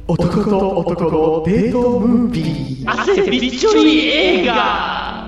男と男のデートムービー。 汗びっちょり映画。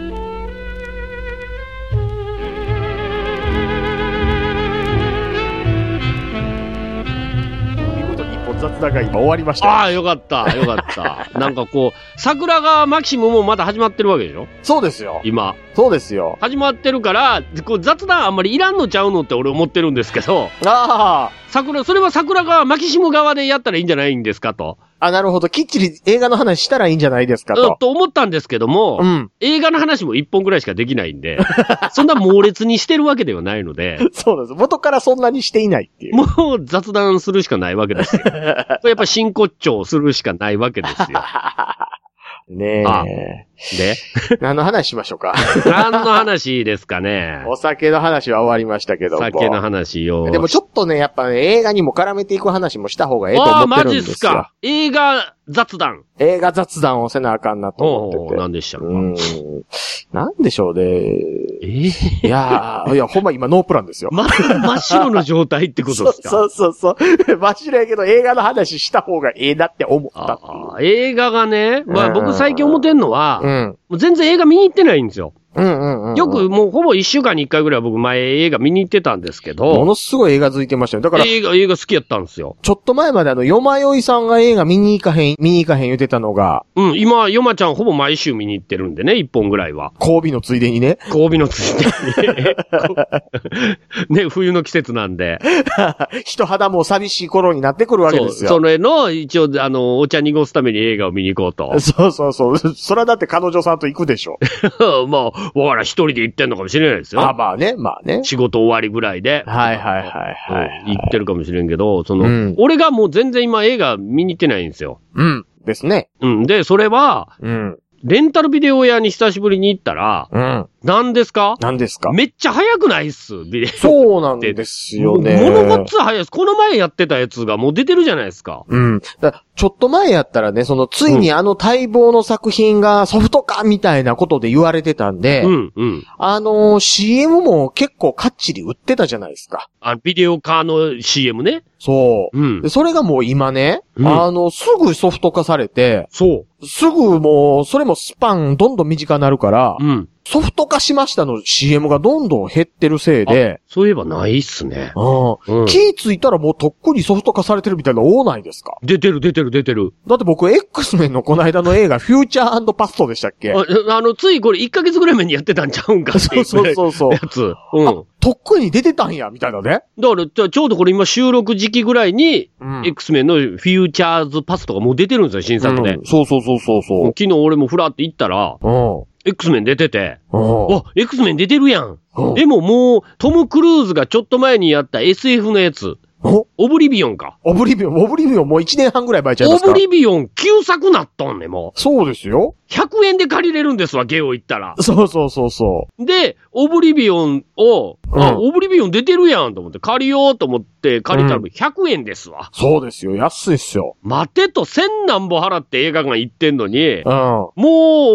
見事に一本雑談が今終わりました。 ああ、よかった、よかった。なんかこう、桜川マキシムもまだ始まってるわけでしょ？ そうですよ。 今。 そうですよ。 始まってるから、こう雑談あんまりいらんのちゃうのって俺思ってるんですけど。 ああ。 それは桜川マキシム側でやったらいいんじゃないんですかと。 あ、なるほど。きっちり映画の話したらいいんじゃないですかと。 と思ったんですけども、 うん、 映画の話も1本くらいしかできないんで、そんな猛烈にしてるわけではないので。 そうです。元からそんなにしていないっていう。 もう雑談するしかないわけですよ。これやっぱ真骨頂するしかないわけですよ。 ねえ。 で何の話しましょうか。 何の話ですかね。 お酒の話は終わりましたけども。 酒の話よ。 でもちょっとね、やっぱね、映画にも絡めていく話もした方がええと思ってるんですよ。 マジっすか。映画雑談。 映画雑談をせなあかんなと思ってて。 何でしたか。 なんでしょうね。いや、ほんま今ノープランですよ。 真っ白の状態ってことですか。 そう。真っ白やけど映画の話した方がええなって思ったっていう。 映画がね、まあ僕最近思ってんのは、もう全然映画見に行ってないんですよ。よくもうほぼ1週間に1回ぐらい僕前映画見に行ってたんですけど。 ものすごい映画付いてましたよ。だから。 映画好きやったんですよ。 ちょっと前までよまよいさんが映画見に行かへん言ってたのが。 今、よまちゃんほぼ毎週見に行ってるんでね、1本ぐらいは。 交尾のついでにね。 交尾のついでに。ね、冬の季節なんで。 人肌も寂しい頃になってくるわけですよ。 それの、一応、お茶濁すために映画を見に行こうと。 そう。そらだって彼女さんと行くでしょ。 まあ、わからん、一人で行ってんのかもしれないですよ。 まあね。 仕事終わりぐらいで。 はい。 行ってるかもしれんけど、俺がもう全然今映画見に行ってないんですよ。 ですね。 で、それは、レンタルビデオ屋に久しぶりに行ったら、何ですかめっちゃ早くないっす、ビデオ。 そうなんですよね。 ものごっつ早いです。この前やってたやつがもう出てるじゃないですか。 ちょっと前やったらね、ついに待望の作品がソフト化みたいなことで言われてたんで、CM も結構かっちり売ってたじゃないですか。 ビデオ化の CM ね。 そう。でそれがもう今ね、すぐソフト化されて、すぐもう、それもスパンどんどん短くなるから、ソフト化しましたの CM がどんどん減ってるせいで。 そういえばないっすね。 気ついたらもうとっくにソフト化されてるみたいなの多ないですか？ 出てる。 だって僕 X メンのこの間の映画フューチャー&パストでしたっけ？ ついこれ1ヶ月ぐらい前にやってたんちゃうんかっていう。 そう。 やつ。 とっくに出てたんや、みたいなね。 だから、ちょうどこれ今収録時期ぐらいに、X メンのフューチャーズパスとかもう出てるんですよ、新作で。 そう。 昨日俺もフラって行ったら、X メン出てて、X メン出てるやん。でももう、トム・クルーズがちょっと前にやった SF のやつ。オブリビオンか。 オブリビオンもう1年半ぐらい前ちゃいますか？ オブリビオン旧作なっとんね、もう。そうですよ。 100円で借りれるんですわ、ゲオ行ったら。 そう。 で、オブリビオンを、オブリビオン出てるやんと思って、借りようと思って借りたら100円ですわ。 そうですよ、安いっすよ。 待てと1000何本払って映画館行ってんのに、もう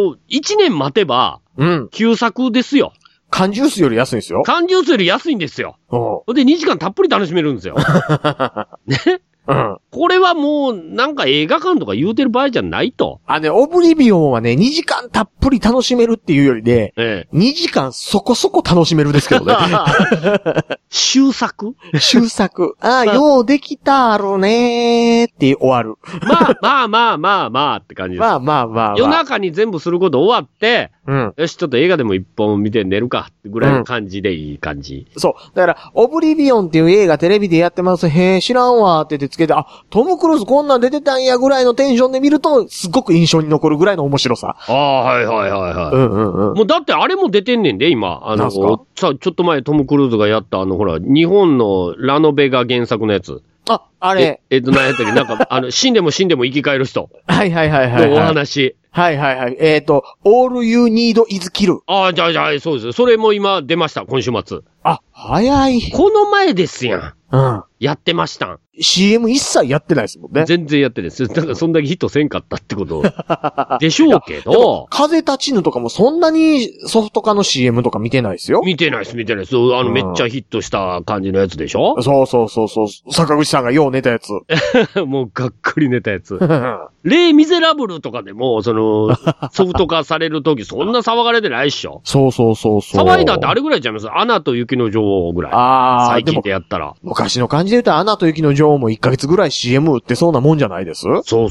1年待てば、旧作ですよ。 缶ジュースより安いんですよ。 缶ジュースより安いんですよ。で、2時間たっぷり楽しめるんですよ。ね。これはもう、なんか映画館とか言うてる場合じゃないと。 オブリビオンはね、2時間たっぷり楽しめるっていうよりで、2時間そこそこ楽しめるですけどね。 終作。 ようできたろねーって終わる。 まあって感じです。夜中に全部すること終わって、よし、ちょっと映画でも一本見て寝るかってぐらいの感じでいい感じ。 そう。だから、オブリビオンっていう映画テレビでやってます。知らんわーって言ってつけて、トム・クルーズこんなん出てたんやぐらいのテンションで見ると、すっごく印象に残るぐらいの面白さ。 はい。もうだってあれも出てんねんで、今。ちょっと前トム・クルーズがやったほら、日本のラノベが原作のやつ。 あれ。 何やったっけなんか、死んでも生き返る人。 はい。 のお話。 はい。All You Need Is Kill。 じゃあ、そうです。それも今出ました、今週末。 は早い。 この前ですやん。 うん。 やってましたん。 CM 一切やってないですもんね。 全然やってないです。だからそんだけヒットせんかったってことでしょうけど。 風立ちぬとかもそんなにソフト化の CM とか見てないですよ。 見てないです。めっちゃヒットした感じのやつでしょ。 そう。坂口さんがよう寝たやつ。 もうがっくり寝たやつ。レイ・ミゼラブルとかでも、ソフト化されるときそんな騒がれてないっしょ。 そう。 騒いだってあれぐらいちゃいます。アナと雪の女王ぐらい。最近でやったら。 昔の感じで言うとアナと雪の女王も1ヶ月ぐらい CM 売ってそうなもんじゃないです？ そう。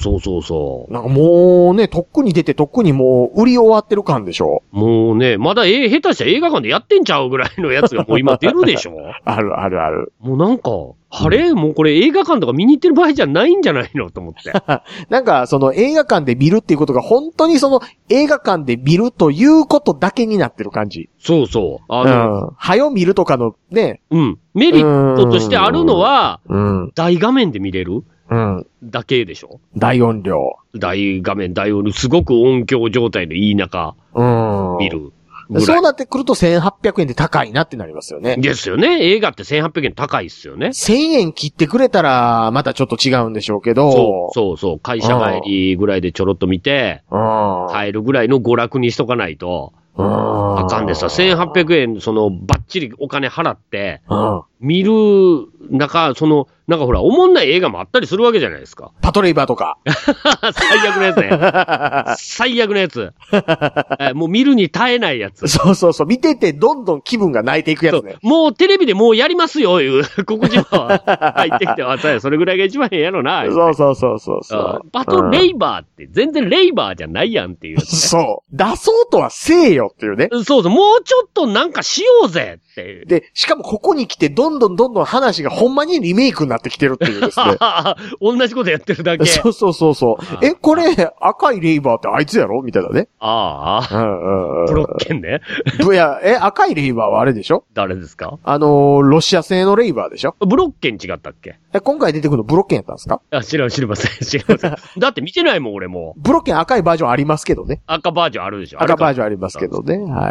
なんかもうね、とっくに出てとっくにもう売り終わってる感でしょ。 もうね、まだ下手したら映画館でやってんちゃうぐらいのやつがもう今出るでしょ。 ある。 もうなんか、もうこれ映画館とか見に行ってる場合じゃないんじゃないのと思って。 なんか映画館で見るっていうことが本当に映画館で見るということだけになってる感じ。 そう。 はよ見るとかのね。 メリットとしてあるのは、大画面で見れるだけでしょ。 大音量。 大画面、大音量、すごく音響状態のいい中、見る。 そうなってくると1800円で高いなってなりますよね。 ですよね。映画って1800円高いっすよね。 1000円切ってくれたら、またちょっと違うんでしょうけど。 そう。会社帰りぐらいでちょろっと見て、帰るぐらいの娯楽にしとかないと、あかんでさ、1800円、バッチリお金払って、見る中、なんかほら、おもんない映画もあったりするわけじゃないですか。 パトレイバーとか。 最悪のやつね。最悪のやつ。もう見るに耐えないやつ。 そう。見ててどんどん気分が泣いていくやつね。 もうテレビでもうやりますよ、いう告知も入ってきて、それぐらいが一番ええやろな。 そう。 パトレイバーって全然レイバーじゃないやんっていうやつ、ね。 そう。出そうとはせえよっていうね。 そう。もうちょっとなんかしようぜっていう。 で、しかもここに来てどんどん話がほんまにリメイクになってきてるっていうですね。 同じことやってるだけ。 そう。これ、赤いレイバーってあいつやろみたいなね。 ブロッケンね。 赤いレイバーはあれでしょ？ 誰ですか？ ロシア製のレイバーでしょ？ ブロッケン違ったっけ？ 今回出てくるのブロッケンやったんですか？ 知りません。だって見てないもん、俺も。 ブロッケン赤いバージョンありますけどね。 赤バージョンあるでしょ？ 赤バージョンありますけどね。はい。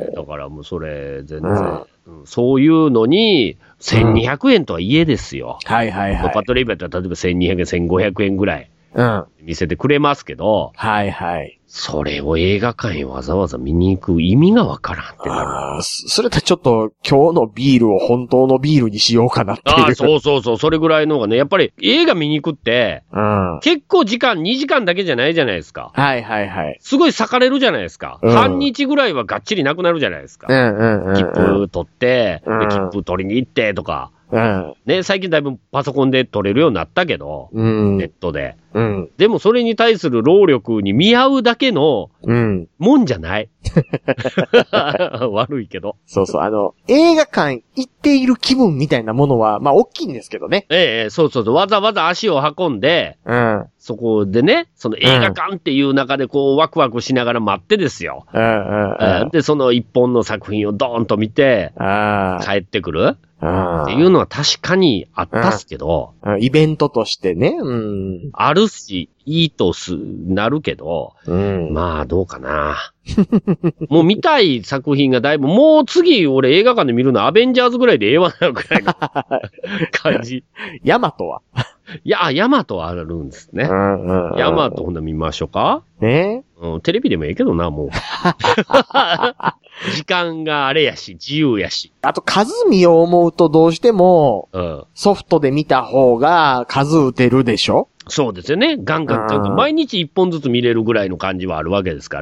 だからもうそれ、全然。そういうのに、1200円とはいえですよ。 はい。 パトレイバーだったら例えば1200円、1500円ぐらい。見せてくれますけど。 はい。 それを映画館へわざわざ見に行く意味がわからんってなる。 それとちょっと今日のビールを本当のビールにしようかなっていう。 そう。それぐらいのがね、やっぱり映画見に行くって、結構時間2時間だけじゃないじゃないですか。 はい。 すごい裂かれるじゃないですか。半日ぐらいはがっちりなくなるじゃないですか。切符取って、切符取りに行ってとか。ね、最近だいぶパソコンで取れるようになったけど、ネットで。でもそれに対する労力に見合うだけの、もんじゃない。悪いけど。 そう。映画館行っている気分みたいなものは、まあ、大きいんですけどね。 そう。わざわざ足を運んで、そこでね、その映画館っていう中でこう、ワクワクしながら待ってですよ。で、その一本の作品をドーンと見て、帰ってくる。っていうのは確かにあったっすけど、 イベントとしてね、 あるし、いいとなるけど、まあどうかな。もう見たい作品がだいぶ、もう次俺映画館で見るのアベンジャーズぐらいでええわなぐらいの感じ。 ヤマトは？ ヤマトはあるんですね。ヤマトほんと見ましょうか？テレビでもええけどな、もう。時間があれやし、自由やし。 あと数見を思うとどうしても、ソフトで見た方が数打てるでしょ？ そうですよね。ガンガン。毎日一本ずつ見れるぐらいの感じはあるわけですから。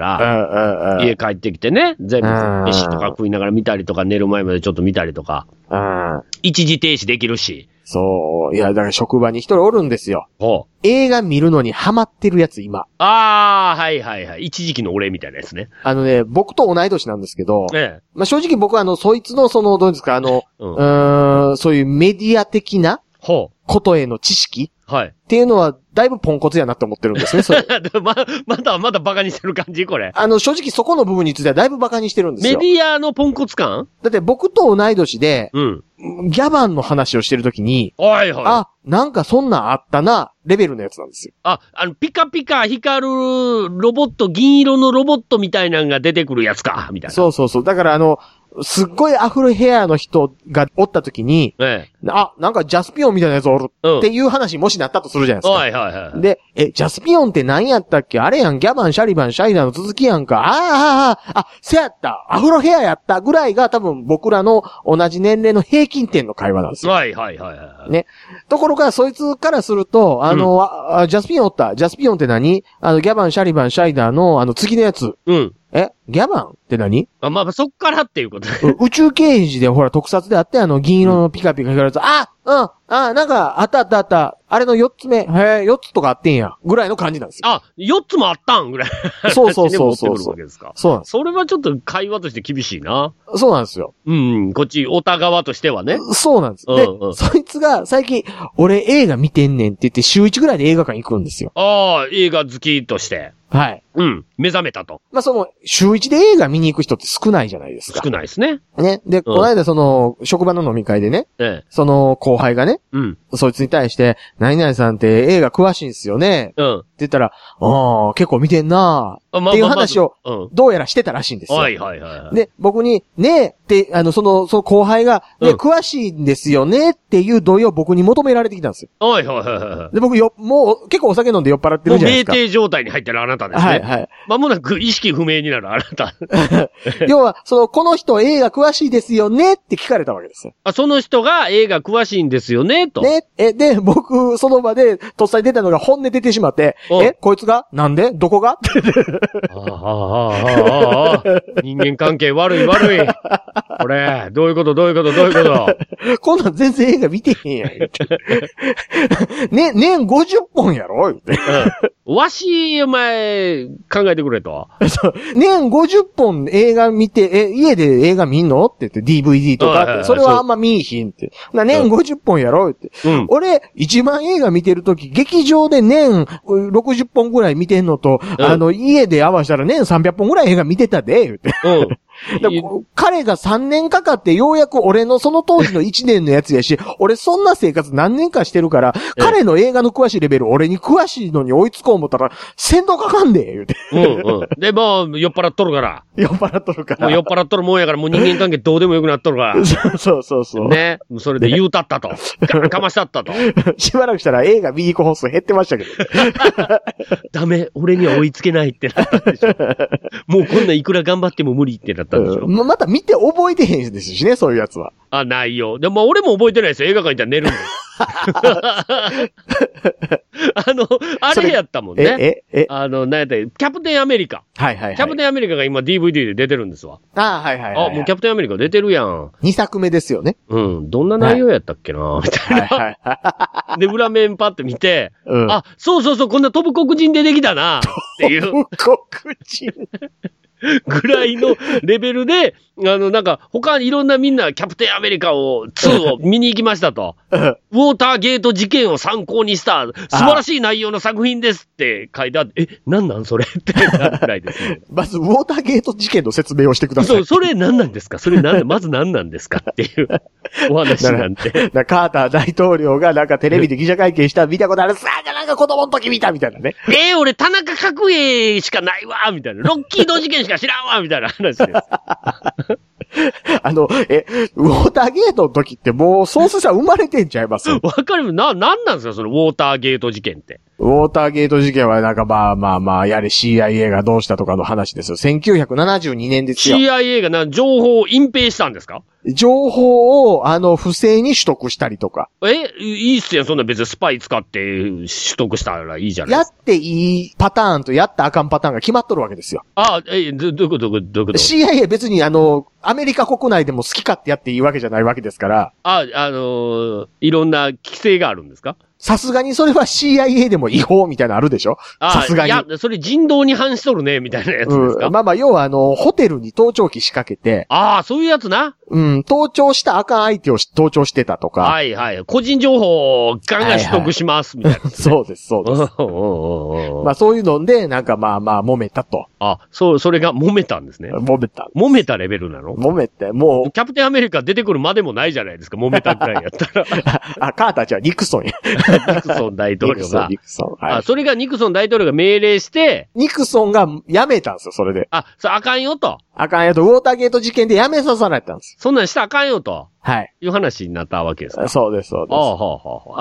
家帰ってきてね、全部飯とか食いながら見たりとか、寝る前までちょっと見たりとか。一時停止できるし。 そう。いや、だから職場に一人おるんですよ。映画見るのにハマってるやつ今。 はい。一時期の俺みたいなやつね。 僕と同い年なんですけど、まあ、正直僕はそいつのどうですか、そういうメディア的なことへの知識っていうのは、だいぶポンコツやなって思ってるんですね、それ。 まだバカにしてる感じこれ。 正直そこの部分についてはだいぶバカにしてるんですよ。 メディアのポンコツ感？ だって僕と同い年で、ギャバンの話をしてるときに、なんかそんなんあったな、レベルのやつなんですよ。 ピカピカ光るロボット、銀色のロボットみたいなのが出てくるやつか、みたいな。 そう。だからすっごいアフロヘアの人がおった時に、なんかジャスピオンみたいなやつおるっていう話もしなったとするじゃないですか。 はいはいはい。 で、ジャスピオンって何やったっけあれやん、ギャバン、シャリバン、シャイダーの続きやんか。せやった。アフロヘアやったぐらいが多分僕らの同じ年齢の平均点の会話なんですよ。 はいはいはいはい。 ね。ところが、そいつからすると、ジャスピオンおった。ジャスピオンって何？ギャバン、シャリバン、シャイダーの次のやつ。 うん。 ギャバンって何？ まあ、そっからっていうこと宇宙刑事でほら特撮であって銀色のピカピカ光るやつ。なんか、あった。あれの4つ目。4つとかあってんや。ぐらいの感じなんですよ。 4つもあったんぐらい。 そう。そうなんです。 それはちょっと会話として厳しいな。 そうなんですよ。 こっち、オタ側としてはね。 そうなんです。で、そいつが最近、俺映画見てんねんって言って週1ぐらいで映画館行くんですよ。 映画好きとして。 はい。 目覚めたと。 週1で映画見に行く人って少ないじゃないですか。 少ないですね。 ね。で、この間職場の飲み会でね、その後輩がね、そいつに対して、何々さんって映画詳しいんすよね。って言ったら、結構見てんなっていう話を、どうやらしてたらしいんですよ。はいはいはい。で、僕に、ねって、その後輩が、ね、詳しいんですよねっていう同意を僕に求められてきたんですよ。はいはいはい。で、僕もう結構お酒飲んで酔っ払ってるじゃないですか。 もう酩酊状態に入ってるあなたですね。はいはい。まもなく意識不明になるあなた。 要は、この人映画詳しいですよねって聞かれたわけですよ。 その人が映画詳しいんですよねと。 ね。で、僕、その場で、とっさに出たのが本音出てしまって、こいつがなんでどこが人間関係悪い。これ、どういうことこんなん全然映画見てへんやん。ね、年50本やろ言って。 わし、お前、考えてくれと。 年50本映画見て、家で映画見んのって言って、DVD とかって、それはあんま見いひんって。年50本やろって。俺、一番映画見てるとき、劇場で年60本ぐらい見てんのと、家で合わせたら年300本ぐらい映画見てたで、言って。彼が3年かかってようやく俺のその当時の1年のやつやし、俺そんな生活何年かしてるから、彼の映画の詳しいレベル俺に詳しいのに追いつこう思ったら、先導かかんで、言うて。 で、もう酔っ払っとるから。 酔っ払っとるから。 もう酔っ払っとるもんやから、もう人間関係どうでもよくなっとるから。 そう。 ね。それで言うたったと。かましたったと。 しばらくしたら映画見に行く本数減ってましたけど。 ダメ、俺には追いつけないってなったでしょ。もうこんないくら頑張っても無理ってなったんでしょ。 また見て覚えてへんですしね、そういうやつは。 ないよ。でも俺も覚えてないですよ。映画館行ったら寝るんです。あれやったもんね。なんやったキャプテンアメリカ。キャプテンアメリカが今 DVD で出てるんですわ。もうキャプテンアメリカ出てるやん。 2作目ですよね。 どんな内容やったっけなみたいな。で、裏面パッと見て、そう、こんな飛ぶ黒人出てきたなっていう。飛ぶ黒人ぐらいのレベルで、なんか、他にいろんなみんなキャプテンアメリカ2を見に行きましたと。ウォーターゲート事件を参考にした素晴らしい内容の作品ですって書いてあって、なんそれってなるくらいですね。 まず、ウォーターゲート事件の説明をしてください。 それ何なんですかまず何なんですかっていうお話なんて。 カーター大統領がなんかテレビで記者会見した見たことあるさあ、なんか子供の時見たみたいなね。 俺田中角栄しかないわみたいな。ロッキード事件しか知らんわみたいな話です。 ウォーターゲートの時ってもう、総帥さん生まれてんちゃいますわかるなんなんですかそのウォーターゲート事件って。 ウォーターゲート事件はなんかまあ、やれ CIA がどうしたとかの話ですよ。1972年ですよ。 CIA が情報を隠蔽したんですか情報を、不正に取得したりとか。 いいっすよ。そんな別にスパイ使って取得したらいいじゃないですか。 やっていいパターンとやったらあかんパターンが決まっとるわけですよ。 どういうこと CIA 別にアメリカ国内でも好き勝手やっていいわけじゃないわけですから。 いろんな規制があるんですかさすがにそれは CIA でも違法みたいなのあるでしょさすがに。 いや、それ人道に反しとるね、みたいなやつですか、 要はホテルに盗聴器仕掛けて。 そういうやつな。 盗聴したあかん相手を盗聴してたとか。 はいはい。個人情報をガンガン取得します、みたいな、ねそうです。そういうので、なんか揉めたと。 それが揉めたんですね。揉めたレベルなの？ 揉めて、もう。 キャプテンアメリカ出てくるまでもないじゃないですか、揉めたくらいやったら。 カーターじゃニクソンや。 ニクソン大統領が。 ニクソン。はい。 それがニクソン大統領が命令して、 ニクソンが辞めたんですよ、それで。 それあかんよと。 あかんよと、ウォーターゲート事件で辞めさせられたんです。 そんなんしたらあかんよと。 はい。 いう話になったわけですか。 そうです、そうです。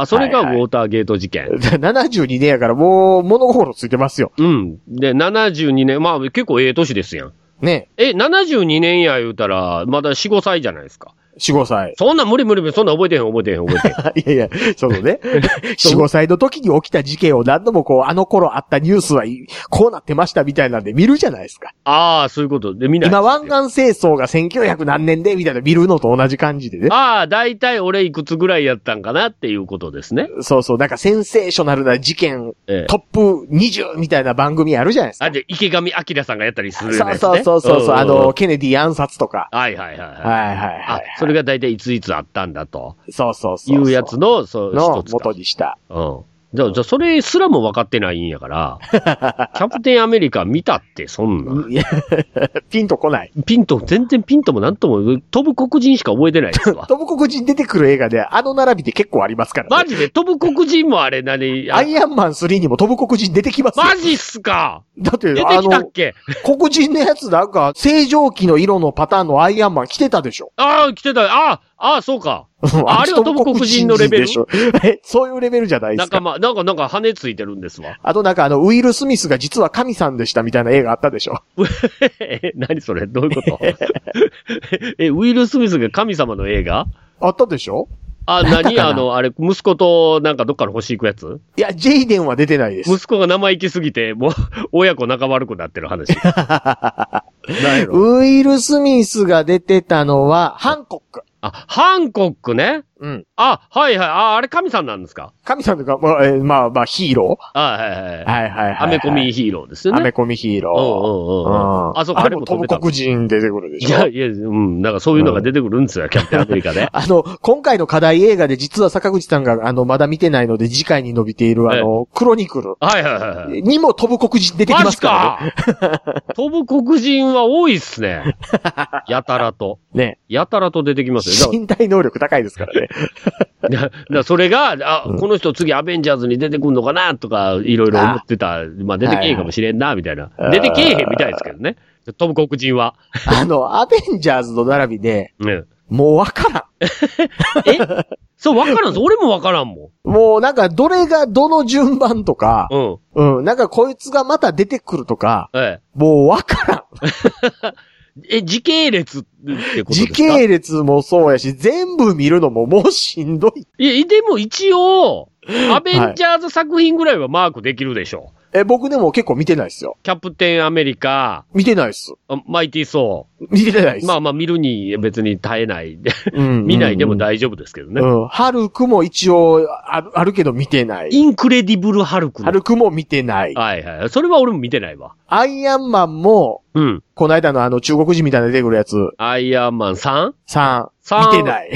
それがウォーターゲート事件。 72年やからもう物心ついてますよ。 うん。で、72年、まあ結構ええ年ですやん。 ね。 72年や言うたら、まだ4、5歳じゃないですか。 4、5歳。 そんな無理、そんな覚えてへん。 いや、そのね、4、5歳の時に起きた事件を何度もあの頃あったニュースはこうなってましたみたいなんで見るじゃないですか。 そういうことで見ない。 今、湾岸戦争が1900何年でみたいな見るのと同じ感じでね。 だいたい俺いくつぐらいやったんかなっていうことですね。 そう、なんかセンセーショナルな事件、トップ20みたいな番組あるじゃないですか。 で、池上彰さんがやったりするやつね。 そう、ケネディ暗殺とか。 はい。それが大体いつあったんだと。 そう。 いうやつの、一つ元にした。 じゃあ、それすらも分かってないんやから、キャプテンアメリカ見たって、そんな。 ピンとこない。 全然ピンともなんとも、飛ぶ黒人しか覚えてないですわ。 飛ぶ黒人出てくる映画で、並びって結構ありますからね。 マジで飛ぶ黒人もあれアイアンマン3にも飛ぶ黒人出てきますよ。 マジっすかだって、 出てきたっけ黒人のやつなんか、正常期の色のパターンのアイアンマン着てたでしょ。 着てた。そうか。あれは飛ぶ黒人のレベルそういうレベルじゃないですか。 なんか羽ついてるんですわ。 あとなんかウィル・スミスが実は神さんでしたみたいな映画あったでしょ。 何それどういうことウィル・スミスが神様の映画あったでしょ。 あれ、息子となんかどっかの星行くやつ？ いや、ジェイデンは出てないです。 息子が生意気すぎて、もう、親子仲悪くなってる話。 ウィル・スミスが出てたのは、ハンコック。 ハンコックね。 うん。 はいはい。あれ神さんなんですか？ 神さんとか、まあ、ヒーロー？ はい。アメコミヒーローですよね。 アメコミヒーロー。 あれも飛ぶ黒人出てくるでしょ？ いや、なんかそういうのが出てくるんですよ、キャプテンアメリカで。 今回の課題映画で実は坂口さんが、まだ見てないので次回に伸びている、クロニクル。 はい。 にも飛ぶ黒人出てきますからね。 飛ぶ黒人は多いっすね。やたらと。 ね。 やたらと出てきますよ。 身体能力高いですからね。 それが、この人次アベンジャーズに出てくんのかなとか、いろいろ思ってた。まあ出てけえへんかもしれんな、みたいな。出てけえへんみたいですけどね。飛ぶ黒人は。 アベンジャーズの並びで、もうわからん。 そう、わからんす。俺もわからんもん。もうなんか、どれがどの順番とか、なんかこいつがまた出てくるとか、もうわからん。 時系列ってことですか？ 時系列もそうやし、全部見るのももうしんどい。 でも一応、アベンジャーズ作品ぐらいはマークできるでしょ。 僕でも結構見てないっすよ。 キャプテンアメリカ。 見てないっす。 マイティーソー。見てないっす。 まあ見るに別に耐えない。見ないでも大丈夫ですけどね。 ハルクも一応あるけど見てない。 インクレディブルハルク。 ハルクも見てない。 はい。それは俺も見てないわ。 アイアンマンも、この間の中国人みたいな出てくるやつ。 アイアンマン 3？3。 見てない。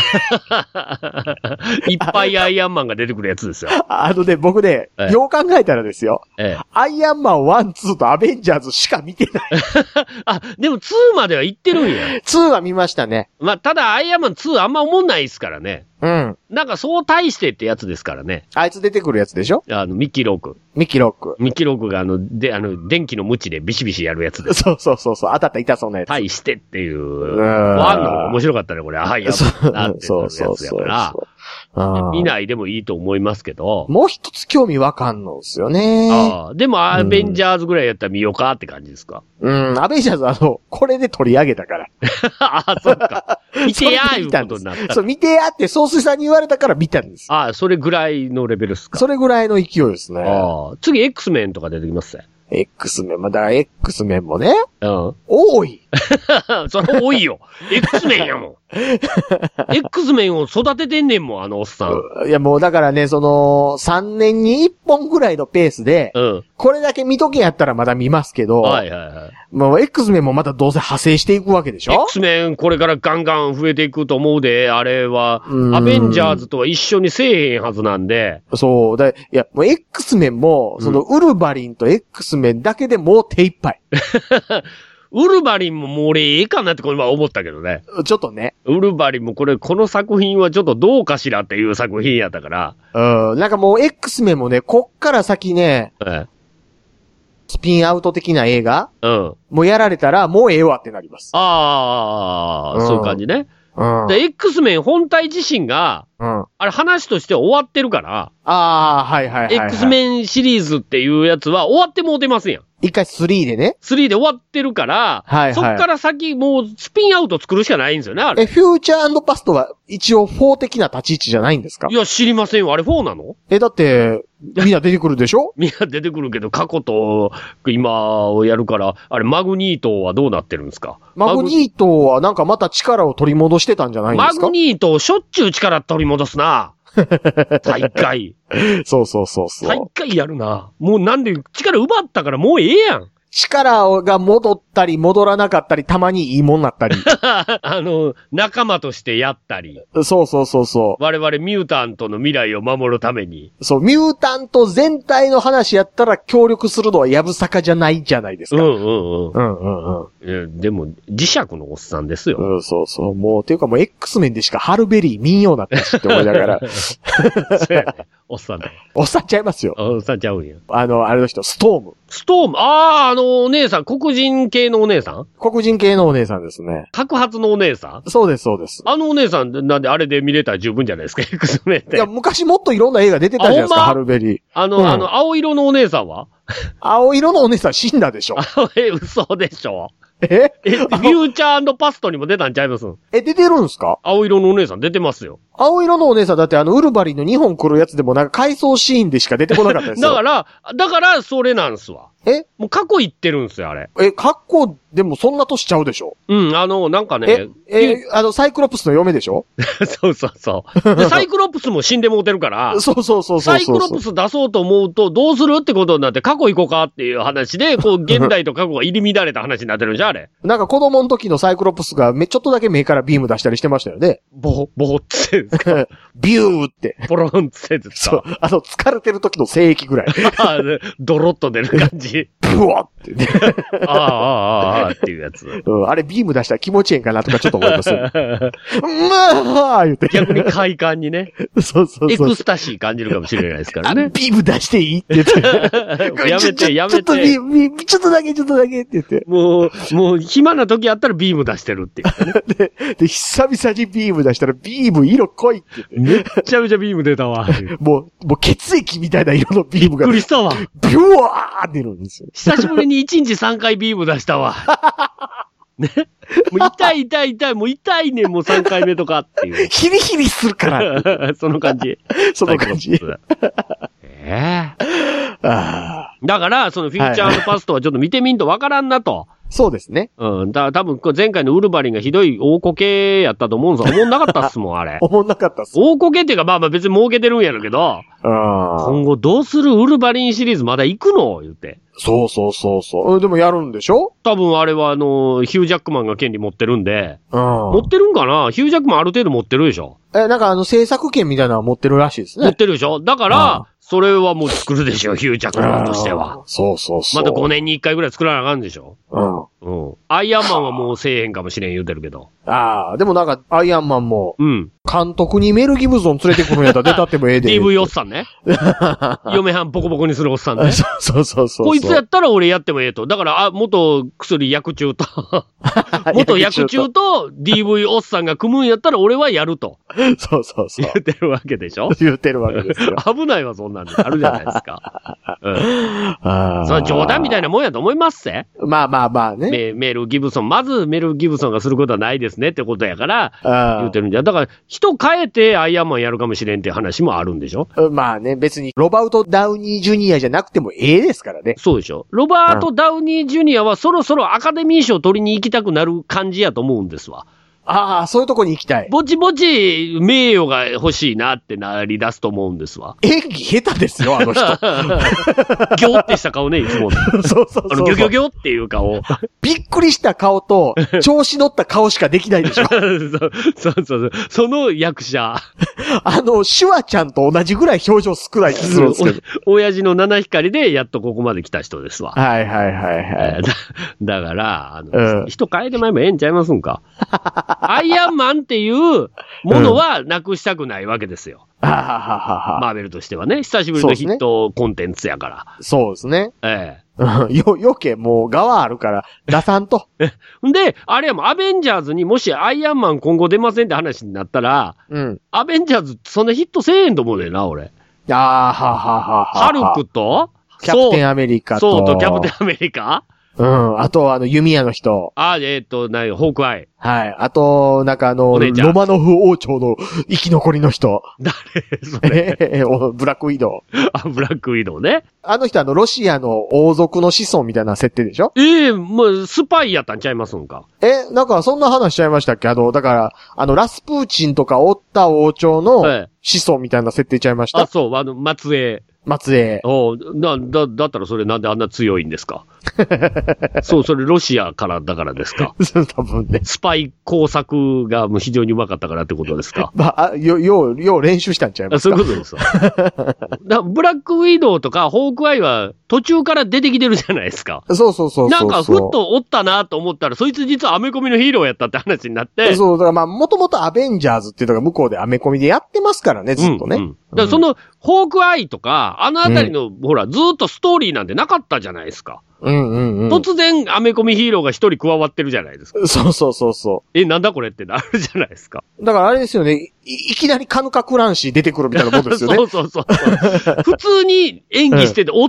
いっぱいアイアンマンが出てくるやつですよ。 僕ね、よう考えたらですよ。アイアンマン1、2とアベンジャーズしか見てない。 でも2までは行ってるんや。 2は見ましたね。 まあ、ただアイアンマン2あんま思んないですからね。なんかそう大してってやつですからね。 あいつ出てくるやつでしょ？ ミッキーローク。 ミッキーロークが電気の鞭でビシビシやるやつです。 そう。当たったら痛そうなやつ。 大してっていう。ワンの方が面白かったね、これ。アイアンマンなんてやつやから。見ないでもいいと思いますけど。 もう一つ興味わかんのですよね。 でもアベンジャーズぐらいやったら見ようかって感じですか？ アベンジャーズこれで取り上げたから。 そうか。見てやーいうことになった。 そう、見てやって総帥さんに言われたから見たんです。 それぐらいのレベルですか？ それぐらいの勢いですね。 次 X メンとか出てきますね。 X メン、だから X メンもね。多い。 それ多いよ。X メンやもん。X メンを育ててんねんもん、おっさん。 いやもうだからね、3年に1本ぐらいのペースで、これだけ見とけやったらまだ見ますけど、もう X メンもまたどうせ派生していくわけでしょ？ X メンこれからガンガン増えていくと思うで、あれは、アベンジャーズとは一緒にせえへんはずなんで。 そう。いや、もう X メンも、ウルヴァリンと X メンだけでもう手一杯。 ウルヴァリンももう俺ええかなってこれ今思ったけどね。 ちょっとね。 ウルヴァリンもこの作品はちょっとどうかしらっていう作品やったから。 なんかもう X メンもね、こっから先ね、スピンアウト的な映画もうやられたらもうええわってなります。 そういう感じね。で、X メン本体自身が、あれ話として終わってるから、 はいはいはい、 X メンシリーズっていうやつは終わってもうてますやん。 一回3でね。 3で終わってるから、そっから先もうスピンアウト作るしかないんですよね、あれ。 フューチャー&パストは一応4的な立ち位置じゃないんですか？ いや、知りませんよ。あれ4なの？ だって、みんな出てくるでしょ？ みんな出てくるけど、過去と今をやるから、あれ、マグニートはどうなってるんですか？ マグニートはなんかまた力を取り戻してたんじゃないんですか？ マグニートしょっちゅう力取り戻すな。大会。 そう。 大会やるな。もうなんで力奪ったからもうええやん。 力が戻ったり戻らなかったり、たまにいいもんなったり。 仲間としてやったり。 そう。 我々ミュータントの未来を守るために。 そう、ミュータント全体の話やったら協力するのはやぶさかじゃないじゃないですか。でも、磁石のおっさんですよ。 そう。もう、ていうかもう X メンでしかハルベリー見んようになったしって思いながら。 おっさんだ。 おっさんちゃいますよ。 おっさんちゃうんや。 あれの人、ストーム。 お姉さん、黒人系のお姉さん？ 黒人系のお姉さんですね。 白髪のお姉さん？ そうです。 お姉さん、なんであれで見れたら十分じゃないですか、X メンって。 いや、昔もっといろんな映画出てたじゃないですか、ハルベリー。 青色のお姉さんは？ 青色のお姉さん死んだでしょ。 嘘でしょ。フューチャー&パストにも出たんちゃいます？ 出てるんすか？ 青色のお姉さん出てますよ。 青色のお姉さんだってウルヴァリンの2本来るやつでもなんか回想シーンでしか出てこなかったですよ。 だからそれなんすわ。もう過去行ってるんすよ、あれ。 過去でもそんな年ちゃうでしょ？ なんかね。 サイクロプスの嫁でしょ？ そう。で、サイクロプスも死んでもうてるから。 そう。 サイクロプス出そうと思うと、どうするってことになって、過去行こうかっていう話で、現代と過去が入り乱れた話になってるんじゃん、あれ。 なんか子供の時のサイクロプスがちょっとだけ目からビーム出したりしてましたよね。 ボホってですか？ ビューって。 ポロンってですか？ そう。疲れてる時の精液ぐらい。 ドロッと出る感じ。 ブワってね。 っていうやつ。 あれビーム出したら気持ちいいんかなとかちょっと思います。言って。 逆に快感にね。 そう。 エクスタシー感じるかもしれないですからね。 ビーム出していいって言って。 やめて。 ちょっとだけって言って。 もう暇な時あったらビーム出してるっていう、 ね。で、久々にビーム出したらビーム色濃いって言って。 めっちゃめちゃビーム出たわ。 もう血液みたいな色のビームが。 びっくりしたわ。 ビュワーって出るんですよ。 久しぶりに1日3回ビーム出したわ。ね。もう痛い。もう痛いねん、もう3回目とかっていう。 ヒリヒリするから。 その感じ。だから、そのフューチャー&パストはちょっと見てみんとわからんなと。 そうですね。 多分前回のウルヴァリンがひどい大こけやったと思うんですよ。思んなかったっすもん、あれ。 思んなかったっす。 大こけっていうか、まあ別に儲けてるんやろうけど、今後どうするウルヴァリンシリーズまだ行くの言って。 そう。でもやるんでしょ？ 多分あれはヒュージャックマンが権利持ってるんで。持ってるんかな？ヒュージャックマンある程度持ってるでしょ？ なんか制作権みたいなのは持ってるらしいですね。 持ってるでしょ？だから、それはもう作るでしょ、ヒュージャックマンとしては。 そう。 また5年に1回ぐらい作らなあかんでしょ？アイアンマンはもうせえへんかもしれん言うてるけど。 でもなんか、アイアンマンも、監督にメル・ギブソン連れてくるんやったら出たってもええで。 DV おっさんね。嫁はんボコボコにするおっさんね。 そう。 こいつやったら俺やってもええと。だから、元薬薬中と、元薬中と DV おっさんが組むんやったら俺はやると。 そう。 言ってるわけでしょ？ 言ってるわけですよ。 危ないわ、そんなんで。あるじゃないですか。その冗談みたいなもんやと思いますぜ。 まあね。 メル・ギブソン、まずメル・ギブソンがすることはないですねってことやから、言ってるんじゃ。だから、人変えてアイアンマンやるかもしれんっていう話もあるんでしょ？ まあね、別にロバート・ダウニー・ジュニアじゃなくてもええですからね。 そうでしょ。ロバート・ダウニー・ジュニアはそろそろアカデミー賞取りに行きたくなる感じやと思うんですわ。 ああ、そういうとこに行きたい。 ぼちぼち名誉が欲しいなってなり出すと思うんですわ。 演技下手ですよ、あの人。 ギョってした顔ね、いつも。 そうそうそう。 ギョギョギョっていう顔。 びっくりした顔と、調子乗った顔しかできないでしょ。 そう。その役者。 シュワちゃんと同じぐらい表情少ない気するんですけど。 親父の七光でやっとここまで来た人ですわ。 はい。 だから、人変えてまえばええんちゃいますんか。アイアンマンっていうものはなくしたくないわけですよ。マーベルとしてはね、久しぶりのヒットコンテンツやから。 そうですね。余計もう側あるから出さんと。 で、あれやもん、アベンジャーズにもしアイアンマン今後出ませんって話になったら、アベンジャーズそんなヒットせえへんと思うねんな、俺。ハルクとキャプテンアメリカと。 そうとキャプテンアメリカあと、弓矢の人。 ホークアイ。 はい。あと、ロマノフ王朝の生き残りの人。 誰それブラックウィドウ。ブラックウィドウね。 あの人ロシアの王族の子孫みたいな設定でしょ？ もう、スパイやったんちゃいますんか？ なんかそんな話しちゃいましたっけ？だから、ラスプーチンとかおった王朝の子孫みたいな設定ちゃいました？ そう、末裔。だったらそれなんであんな強いんですか？そう、それロシアからだからですか？ 多分ね。 スパイ工作がもう非常にうまかったからってことですか？ よう練習したんちゃいますか？ そういうことですわ。ブラックウィドウとかホークアイは途中から出てきてるじゃないですか。 そう。 なんかふっとおったなと思ったら、そいつ実はアメコミのヒーローやったって話になって。 そう、だからもともとアベンジャーズっていうのが向こうでアメコミでやってますからね、ずっとね。 だからその、ホークアイとか、あのあたりの、ほら、ずーっとストーリーなんてなかったじゃないですか。突然、アメコミヒーローが一人加わってるじゃないですか。 そう。 なんだこれってなるじゃないですか。 だからあれですよね、いきなりカヌカクランシー出てくるみたいなことですよね。 そう。普通に演技してて、追って、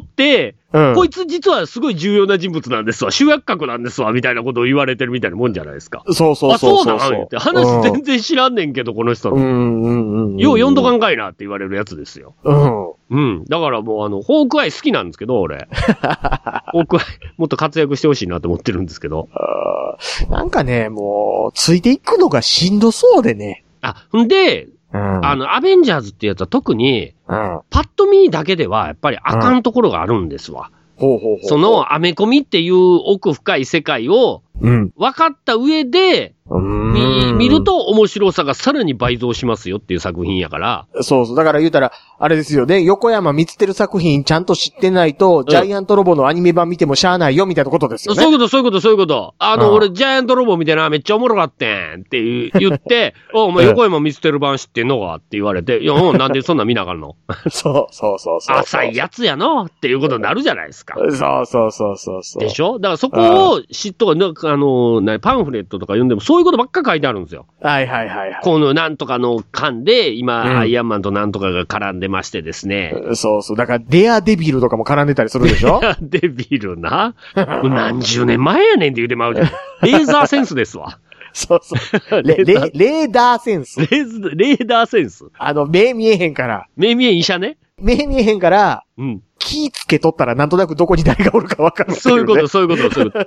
こいつ実はすごい重要な人物なんですわ。主役格なんですわ。みたいなことを言われてるみたいなもんじゃないですか。 そう。 そうなんって話全然知らんねんけど、この人の。よう読んどかんかいなって言われるやつですよ。だからもうホークアイ好きなんですけど、俺。ホークアイ、もっと活躍してほしいなと思ってるんですけど。 なんかね、もう、ついていくのがしんどそうでね。 で、アベンジャーズってやつは特に、パッと見だけではやっぱりあかんところがあるんですわ。そのアメコミっていう奥深い世界を、分かった上で、見ると面白さがさらに倍増しますよっていう作品やから。 そう。だから言うたら、あれですよね、横山光輝作品ちゃんと知ってないと、ジャイアントロボのアニメ版見てもしゃあないよみたいなことですよね。 そういうこと。俺、ジャイアントロボ見てな、めっちゃおもろかってんって言って、お前横山光輝版知ってんのかって言われて、なんでそんな見なあかんのそう。 浅いやつやのっていうことになるじゃないですか。 そう。 でしょ？だからそこを知っとか、パンフレットとか読んでもそういうことばっか書いてあるんですよ。 はい。 このなんとかの巻で、今、アイアンマンとなんとかが絡んでましてですね。 そう。だから、デアデビルとかも絡んでたりするでしょ？ デアデビルな。何十年前やねんって言うてまうじゃん。レーザーセンスですわ。 そう。レーダーセンス。 レーダーセンス。 目見えへんから。 目見え医者ね。 目見えへんから、気つけとったらなんとなくどこに誰がおるかわかる、ね。 そういうこと。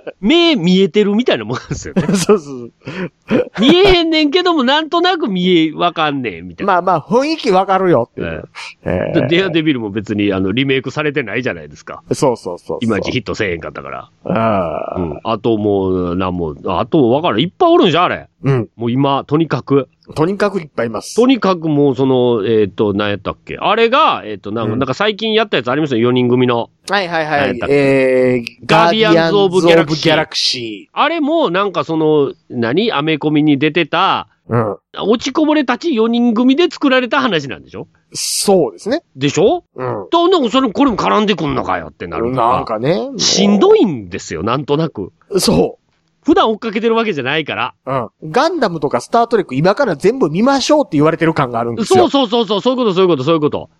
目見えてるみたいなもんですよね。 そう。 見えへんねんけども、なんとなくわかんねんみたいな。 まあ、雰囲気わかるよっていう。 デアデビルも別にリメイクされてないじゃないですか。 そう。 いまいちヒットせえへんかったから。あともう、あとわかる。いっぱいおるんじゃあれ。もう今、とにかくいっぱいいます。とにかくもう何やったっけ？あれが、なんか最近やったやつありますよ、4人組の。 はい。ガーディアンズ・オブ・ギャラクシー。 あれも、なんかアメコミに出てた、落ちこぼれたち4人組で作られた話なんでしょ？ そうですね。 でしょ？なんかこれも絡んでくんのかよってなる。 なんかね。 しんどいんですよ、なんとなく。 そう。 普段追っかけてるわけじゃないから。 ガンダムとかスタートレック今から全部見ましょうって言われてる感があるんですよ。 そういうこと。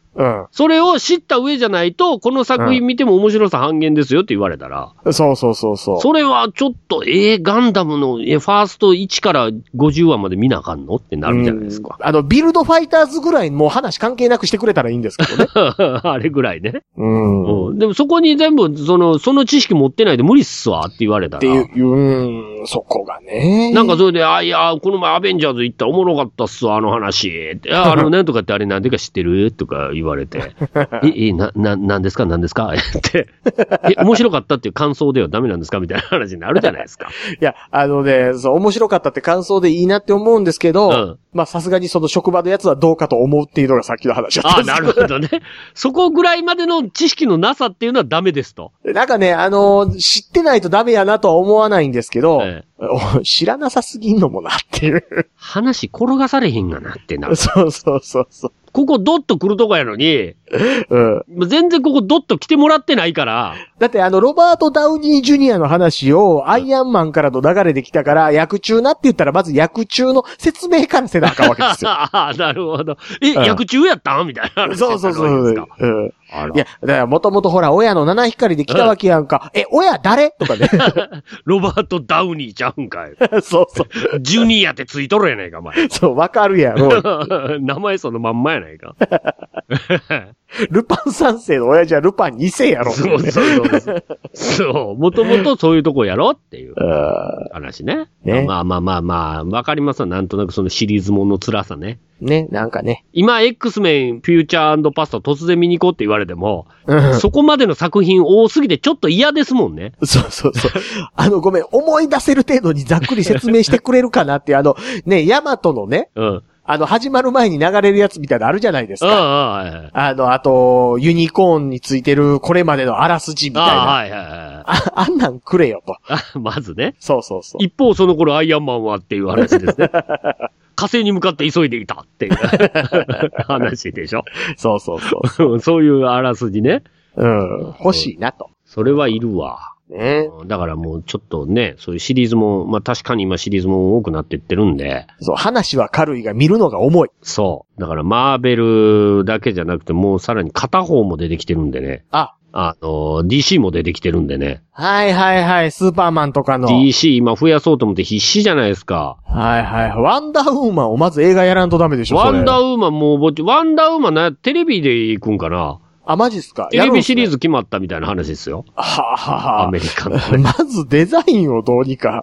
うん。それを知った上じゃないと、この作品見ても面白さ半減ですよって言われたら。 そうそうそうそう。 それはちょっと、ガンダムの、ファースト1から50話まで見なあかんのってなるじゃないですか。 ビルドファイターズぐらいもう話関係なくしてくれたらいいんですけどね。 あれぐらいね。でもそこに全部、その知識持ってないで無理っすわって言われたら。っていう、そこがね。 なんかそれで、いや、この前アベンジャーズ行ったらおもろかったっすわ、あの話。なんとかってあれなんでか知ってるとか言われて。なんですかって。面白かったっていう感想ではダメなんですかみたいな話になるじゃないですか。 いや、面白かったって感想でいいなって思うんですけど、まあさすがにその職場のやつはどうかと思うっていうのがさっきの話だったんです。 なるほどね。そこぐらいまでの知識のなさっていうのはダメですと。 なんかね、知ってないとダメやなとは思わないんですけど、知らなさすぎんのもなっていう。 話転がされへんがなってなる。 そうそうそうそう。 ここドッと来るとこやのに、全然ここドッと来てもらってないから。 だってロバート・ダウニー・ジュニアの話をアイアンマンからの流れできたから、役中なって言ったらまず役中の説明からせなあかんわけですよ。 なるほど。役中やったんみたいな。 そうそうそう。いや、だからもともとほら、親の七光で来たわけやんか。親誰とかね。 ロバート・ダウニーちゃうんかい。 そうそう。 ジュニアってついとるやないか、お前。 そう、わかるやろ。 名前そのまんまやないか。 ルパン三世の親父はルパン二世やろ。 そう。そう。もともとそういうとこやろっていう話ね。まあ、わかりますわ。なんとなくそのシリーズもの辛さね。 ね、なんかね。 今、X メン、フューチャー&パスト突然見に行こうって言われても、そこまでの作品多すぎてちょっと嫌ですもんね。 そうそうそう。ごめん、思い出せる程度にざっくり説明してくれるかなって、ね、ヤマトのね、始まる前に流れるやつみたいなのあるじゃないですか。あと、ユニコーンについてるこれまでのあらすじみたいな。あんなんくれよと。 まずね。 そうそうそう。 一方その頃アイアンマンはっていう話ですね。火星に向かって急いでいたっていう話でしょ。 そうそうそう。 そういうあらすじね。 欲しいなと。 それはいるわ。 ね。 だからもうちょっとね、そういうシリーズも、まあ確かに今シリーズも多くなっていってるんで。 そう、話は軽いが見るのが重い。 そう。だからマーベルだけじゃなくてもうさらに片方も出てきてるんでね。DC も出てきてるんでね。 はいはいはい、スーパーマンとかの。 DC 今増やそうと思って必死じゃないですか。 はいはい。ワンダーウーマンをまず映画やらんとダメでしょ、 ワンダーウーマンもうワンダーウーマンテレビで行くんかな。 マジっすか？ テレビシリーズ決まったみたいな話ですよ。アメリカの。 まずデザインをどうにか。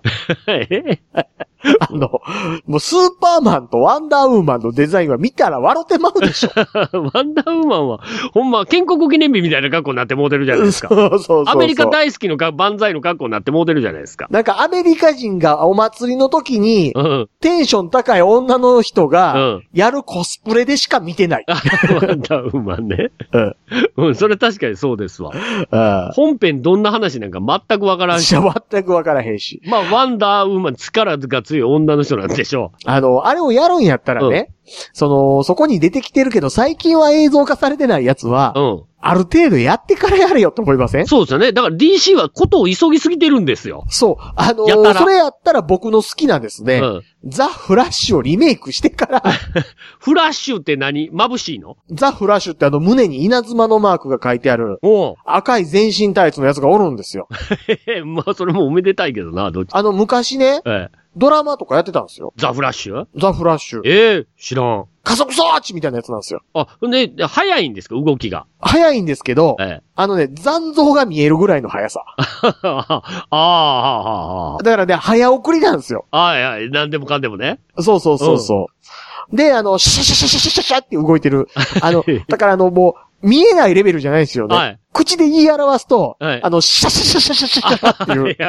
もうスーパーマンとワンダーウーマンのデザインは見たら笑ってまうでしょ。 ワンダーウーマンは、ほんま建国記念日みたいな格好になってモデルじゃないですか。 そう。 アメリカ大好きの万歳の格好になってモデルじゃないですか。 なんかアメリカ人がお祭りの時に、テンション高い女の人が、やるコスプレでしか見てない。 ワンダーウーマンね。それ確かにそうですわ。本編どんな話なんか全くわからんし。 全くわからへんし。 まあ、ワンダーウーマン力が強い女の人なんでしょう。 あれをやるんやったらね、そこに出てきてるけど、最近は映像化されてないやつは、ある程度やってからやれよって思いません？ そうですよね。だから DC はことを急ぎすぎてるんですよ。 そう。それやったら僕の好きなですね、ザ・フラッシュをリメイクしてから。 フラッシュって何？眩しいの？ ザ・フラッシュって胸に稲妻のマークが書いてある、赤い全身タイツのやつがおるんですよ。 まあ、それもおめでたいけどな、どっち？ 昔ね、ドラマとかやってたんですよ。 ザ・フラッシュ？ ザ・フラッシュ。 知らん。 加速装置みたいなやつなんですよ。 で、早いんですか、動きが。 早いんですけど、残像が見えるぐらいの速さ。だからね、早送りなんですよ。 なんでもかんでもね。 そう。で、シャシャシャシャシャシャシャって動いてる。だからもう、見えないレベルじゃないですよね。口で言い表すと、シャシャシャシャシャシャっていう。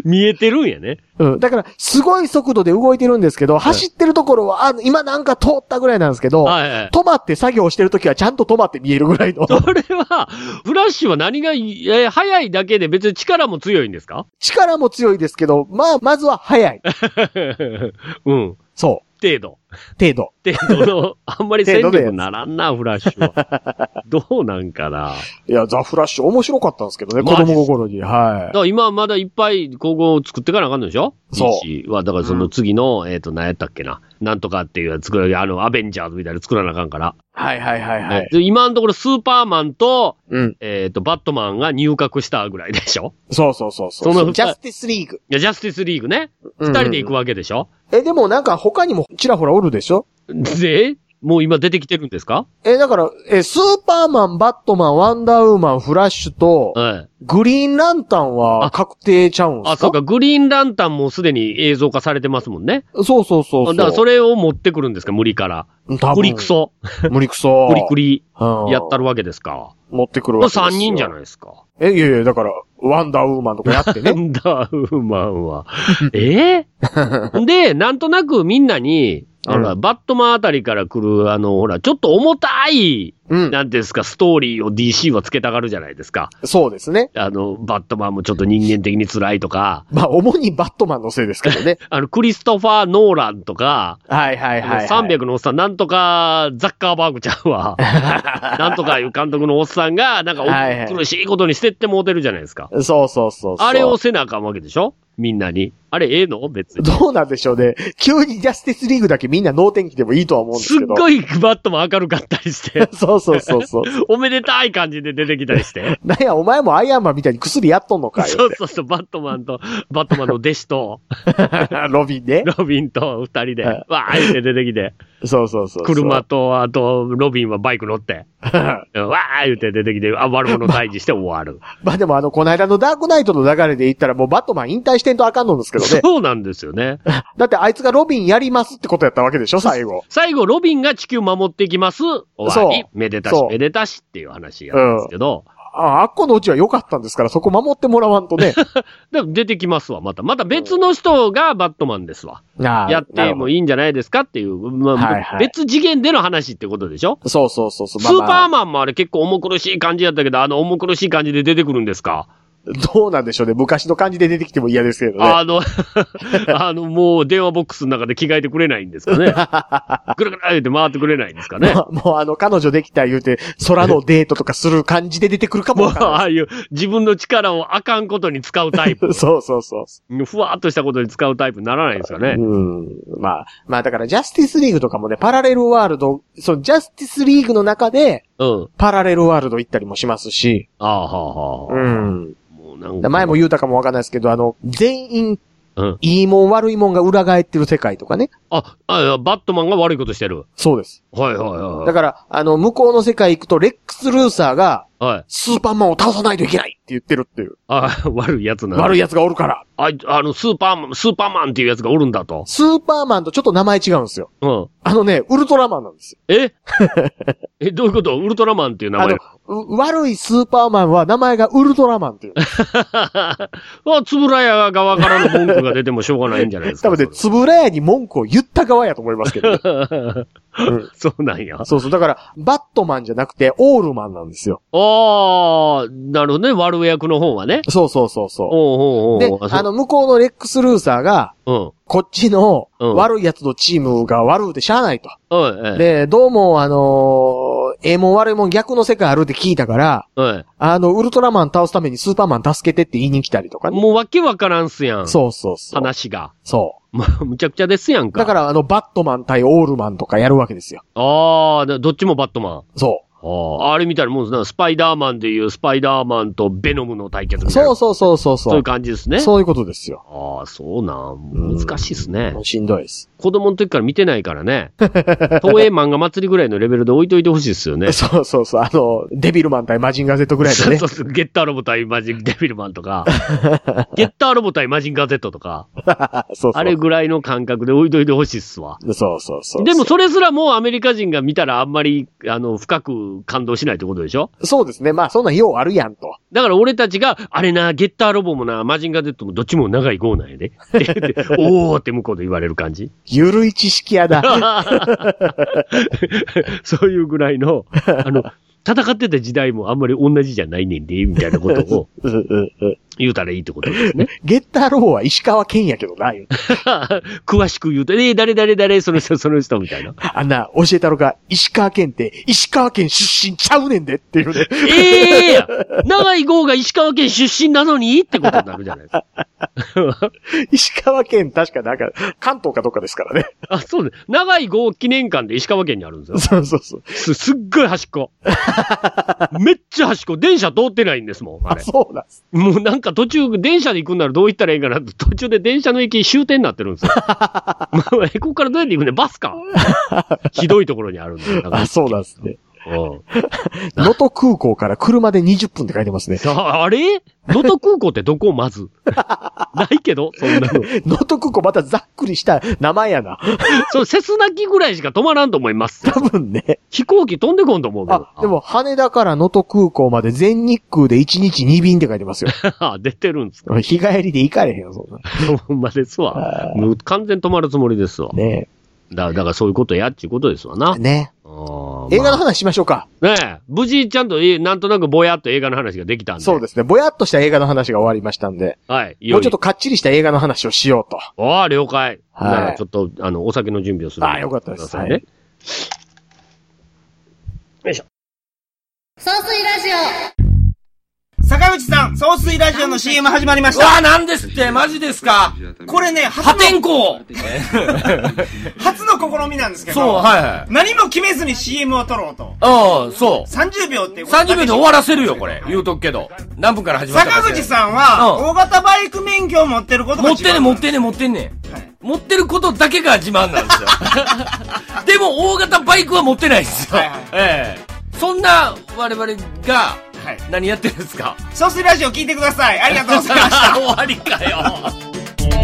見えてるんやね。 だから、すごい速度で動いてるんですけど、走ってるところは、今なんか通ったぐらいなんですけど、止まって作業してるときはちゃんと止まって見えるぐらいの。 それは、フラッシュは何が、速いだけで別に力も強いんですか？ 力も強いですけど、まずは速い。 そう。程度。 程度の、あんまり戦力ならんな、フラッシュは。どうなんかな。 いや、ザ・フラッシュ面白かったんですけどね、子供心に。はい。 だから今まだいっぱい今後作ってかなあかんのでしょ？ そう。 DC は、だからその次の、何やったっけな。なんとかっていう作る、アベンジャーズみたいな作らなあかんから。 はいはいはいはい。 で今のところスーパーマンと、 バットマンが入閣したぐらいでしょ？ そうそうそうそう。そのジャスティスリーグ。 いや、ジャスティスリーグね。二人で行くわけでしょ？ でもなんか他にもちらほらおるでしょ？ で、もう今出てきてるんですか？ だから、スーパーマン、バットマン、ワンダーウーマン、フラッシュと、グリーンランタンは確定ちゃうんすか？ そうか、グリーンランタンもすでに映像化されてますもんね。 そうそうそう。 だからそれを持ってくるんですか、無理から。無理クソ。 無理クソ。 無理くり。やったるわけですか。 持ってくるわけですよ。 3人じゃないですか。 いやいや、だから、ワンダーウーマンとかやってね。 ワンダーウーマンは。で、なんとなくみんなに、バットマンあたりから来る、ほら、ちょっと重たい、なんですか、ストーリーを DC はつけたがるじゃないですか。 そうですね。 バットマンもちょっと人間的に辛いとか。 まあ、主にバットマンのせいですけどね。 クリストファー・ノーランとか。 はいはいはい、 300のおっさん、なんとか、ザッカーバーグちゃうわ。なんとかいう監督のおっさんが、なんか、苦しいことにしてってもうてるじゃないですか。 そうそうそう。 あれをせなあかんわけでしょ？みんなに。あれ、の別に。 どうなんでしょうね。急にジャスティスリーグだけみんな脳天気でもいいとは思うんですけど。 すっごいバットマン明るかったりして。 そうそうそうそう。 おめでたい感じで出てきたりして。 なんや、お前もアイアンマンみたいに薬やっとんのかよ。 そうそうそう、バットマンの弟子と、 ロビンね。 ロビンと二人で、わーって出てきて。 そうそうそう。 車と、あと、ロビンはバイク乗って、わー言って出てきて、悪者退治して終わる。 まあでもこの間のダークナイトの流れで言ったらもうバットマン引退してんとあかんのですけどね。 そうなんですよね。 だってあいつがロビンやりますってことやったわけでしょ、最後。 最後、ロビンが地球守っていきます。終わり。めでたし、めでたしっていう話やるんですけど。 あっこのうちは良かったんですから、そこ守ってもらわんとね。 でも出てきますわ、また。また別の人がバットマンですわ。やってもいいんじゃないですかっていう。別次元での話ってことでしょ？ そうそうそう。スーパーマンもあれ結構重苦しい感じやったけど、重苦しい感じで出てくるんですか？ どうなんでしょうね。昔の感じで出てきても嫌ですけどね。 もう電話ボックスの中で着替えてくれないんですかね。ぐるぐる言って回ってくれないんですかね。 もう彼女できた言うて、空のデートとかする感じで出てくるかもわからない。 ああいう自分の力をあかんことに使うタイプ。 そうそうそう。 ふわっとしたことに使うタイプにならないんですかね。 まあだからジャスティスリーグとかもね、パラレルワールド、そのジャスティスリーグの中で、パラレルワールド行ったりもしますし。前も言うたかもわかんないですけど、全員、いいもん悪いもんが裏返ってる世界とかね。 バットマンが悪いことしてる。 そうです。 はいはいはい。 だから、向こうの世界行くと、レックス・ルーサーが、スーパーマンを倒さないといけないって言ってるっていう。 悪いやつなんだ。 悪いやつがおるから。 スーパーマンっていうやつがおるんだと。 スーパーマンとちょっと名前違うんですよ。ウルトラマンなんですよ。 どういうこと？ウルトラマンっていう名前。 悪いスーパーマンは名前がウルトラマンっていう。 つぶらや側からの文句が出てもしょうがないんじゃないですか。 多分ね、つぶらやに文句を言った側やと思いますけど、ね。 そうなんや。 そうそう。だから、バットマンじゃなくて、オールマンなんですよ。 なるほどね。悪役の方はね。 そうそうそうそう。で、向こうのレックス・ルーサーが、こっちの悪いやつのチームが悪うてしゃあないと。で、どうもええもん悪いもん逆の世界あるって聞いたから、ウルトラマン倒すためにスーパーマン助けてって言いに来たりとかね。 もうわけわからんすやん。 そうそうそう。 話が。 そう。 むちゃくちゃですやんか。 だからバットマン対オールマンとかやるわけですよ。 どっちもバットマン。 そう。 あれみたいなもんですね。スパイダーマンでいうスパイダーマンとベノムの対決みたいな。 そう。そういう感じですね。 そういうことですよ。 そうなん。難しいですね。 しんどいです。 子供の時から見てないからね。東映漫画祭りぐらいのレベルで置いといてほしいですよね。 そう。デビルマン対マジンガー Z ぐらいでね。 そう。ゲッターロボ対デビルマンとか。ゲッターロボ対マジンガー Z とか。 そう。 あれぐらいの感覚で置いといてほしいっすわ。 そう。 でもそれすらもうアメリカ人が見たらあんまり、深く感動しないってことでしょ？ そうですね。まあそんな用あるやんと。 だから俺たちが、あれな、ゲッターロボもな、マジンガー Z もどっちも長い号なんやで。おーって向こうで言われる感じ。 ゆるい知識やだ。 そういうぐらいの、 戦ってた時代もあんまり同じじゃないねんで、みたいなことを言うたらいいってことですね。 ゲッターローは石川県やけどな、 詳しく言うと、誰、その人、みたいな。 あんな、教えたろか、石川県って、石川県出身ちゃうねんでっていうね。 や長井豪が石川県出身なのにってことになるじゃないですか。 石川県、確かなんか、関東かどっかですからね。 あ、そうね。長井豪記念館で石川県にあるんですよ。 そう。 すっごい端っこ。めっちゃ端っこ。電車通ってないんですもん。あれ。 そうなんです。 もうなんか途中、電車で行くんならどう行ったらいいかなって、途中で電車の駅終点になってるんですよ。ここからどうやって行くねバスか。ひどいところにあるんで。 そうなんですね。能登空港から車で20分って書いてますね。 あれ能登空港ってどこまずないけどそんなの。 能登空港またざっくりした名前やな。 そう、セスナ機ぐらいしか止まらんと思います。 多分ね。 飛行機飛んでこんと思うけど。 でも羽田から能登空港まで全日空で1日2便って書いてますよ。 出てるんですか。 日帰りで行かれへんよ、そんな。 ほんまですわ。もう完全止まるつもりですわ。 ねだからそういうことやっていうことですわな。 ね。映画の話しましょうか。 ねえ。無事ちゃんとなんとなくぼやっと映画の話ができたんで。 そうですね。ぼやっとした映画の話が終わりましたんで。 はい。 もうちょっとかっちりした映画の話をしようと。 ああ、了解。 はい。 だからちょっと、お酒の準備をする。 よかったです。はい。 よいしょ。 総水ラジオ。 坂口さん、総水ラジオの CM 始まりました。 うわ、なんですって、マジですか。 これね、 破天荒初の試みなんですけど。 そう、はい。 何も決めずに CM を撮ろうと。 そう。 30秒って 30秒で終わらせるよ、これ。言うとくけど。何分から始まったか。 坂口さんは、大型バイク免許を持ってることが持ってんねん。持ってることだけが自慢なんですよ。でも、大型バイクは持ってないですよ。そんな、我々が、何やってるんですか。 総水ラジオ聞いてください。ありがとうございました。 終わりかよ。